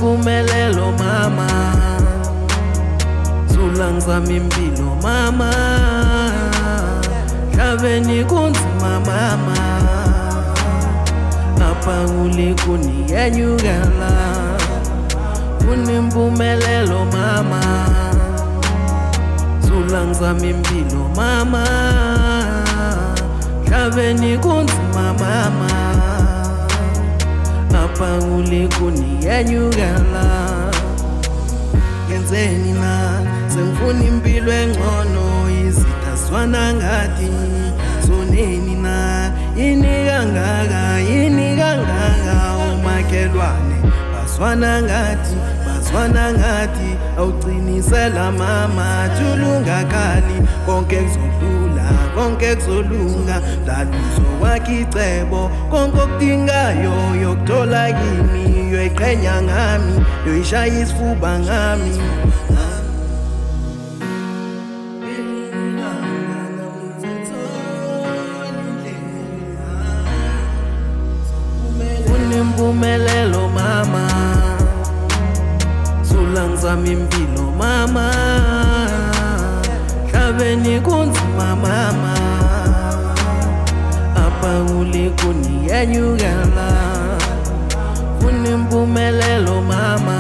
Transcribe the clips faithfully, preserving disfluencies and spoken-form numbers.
Kunempumelelo mama, zulangizama impilo mama, hlabeni kunzima mama, apha nguli kuniyenyukela. Kunempumelelo mama, zulangizama impilo mama, hlabeni kunzima mama, apha nguli kuniyenyukela. Ngenzeni na sengifuna impilo engcono, izitha zwana ngathi zoneni na, yini kangaka yini kangaka umakhelwane bazwana ngathi bazwana ngathi awuqinisela mama, julungakali konke kuzolula konke kuzolunga, mdlaluzo wakhe icebo konke okudingayo yokuthola kimi, yoyiqhenya ngami yoyishaya isifuba ngami. Kunempumelelo mama, zulangizama impilo mama, hlabeni kunzima mama, apha nguli kuniyenyukela. Kunempumelelo mama,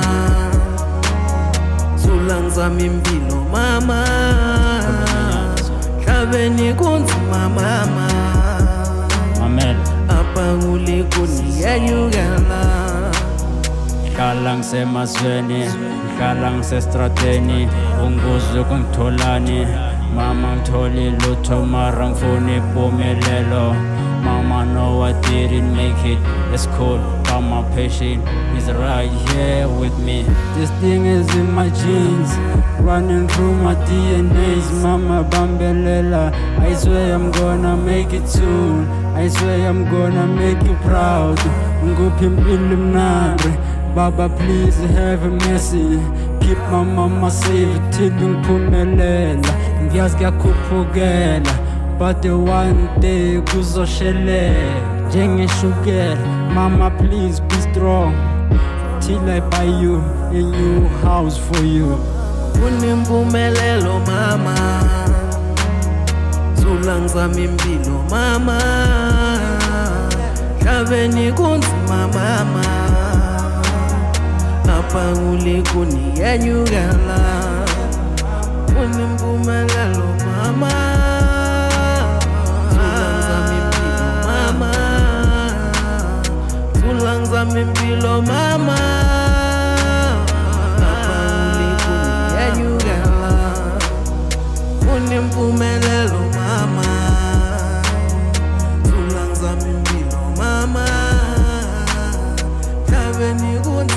zulangizama impilo mama, hlabeni kunzima mama, Amen. apha nguli kuniyenyukela. Ngihlala ngisemazweni, ngihlala ngisestradeni, unguzwe kungitholani mama, ngithole lutho mara ngifuna impumelelo mama. No, I didn't make it, it's cool, but my patient is right here with me. This thing is in my genes, running through my D N As mama, bambelela. I swear I'm gonna make it soon, I swear I'm gonna make you proud. Nguphi impilo mnandi baba, please have mercy, keep my mama safe till ngiphumelela. Ngiyazi kuyakhuphukela but the one day kuzoshelela njengeshukela mama, please be strong till I buy you a new house for you. Kunempumelelo mama, zulangizama impilo mama, hlabeni kunzima mama, apha nguli kuniyenyukela. Kunempumelelo mama, zulangizama impilo mama, zulangizama impilo mama, apha nguli kuniyenyukela. Kunempumelelo mama, zulangizama impilo mama, hlabeni kunzima